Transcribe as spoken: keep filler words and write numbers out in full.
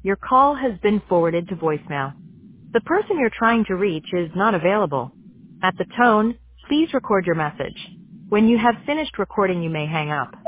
Your call has been forwarded to voicemail. The person you're trying to reach is not available. At the tone, please record your message. When you have finished recording, you may hang up.